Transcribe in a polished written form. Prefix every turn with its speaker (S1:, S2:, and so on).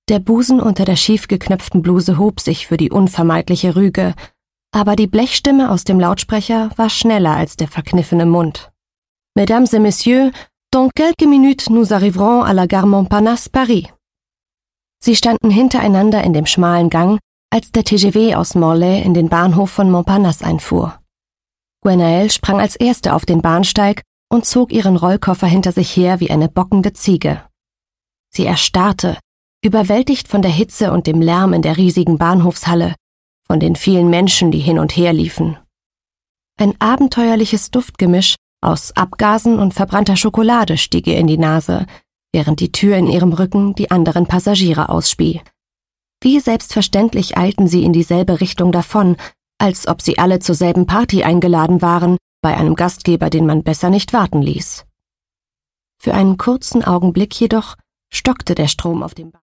S1: Der Busen unter der schief geknöpften Bluse hob sich für die unvermeidliche Rüge, aber die Blechstimme aus dem Lautsprecher war schneller als der verkniffene Mund. »Mesdames et Messieurs, dans quelques minutes nous arriverons à la gare Montparnasse, Paris.« Sie standen hintereinander in dem schmalen Gang, als der TGV aus Morlaix in den Bahnhof von Montparnasse einfuhr. Gwenaëlle sprang als Erste auf den Bahnsteig und zog ihren Rollkoffer hinter sich her wie eine bockende Ziege. Sie erstarrte, überwältigt von der Hitze und dem Lärm in der riesigen Bahnhofshalle, von den vielen Menschen, die hin und her liefen. Ein abenteuerliches Duftgemisch aus Abgasen und verbrannter Schokolade stieg ihr in die Nase, während die Tür in ihrem Rücken die anderen Passagiere ausspie. Wie selbstverständlich eilten sie in dieselbe Richtung davon, als ob sie alle zur selben Party eingeladen waren, bei einem Gastgeber, den man besser nicht warten ließ. Für einen kurzen Augenblick jedoch stockte der Strom auf dem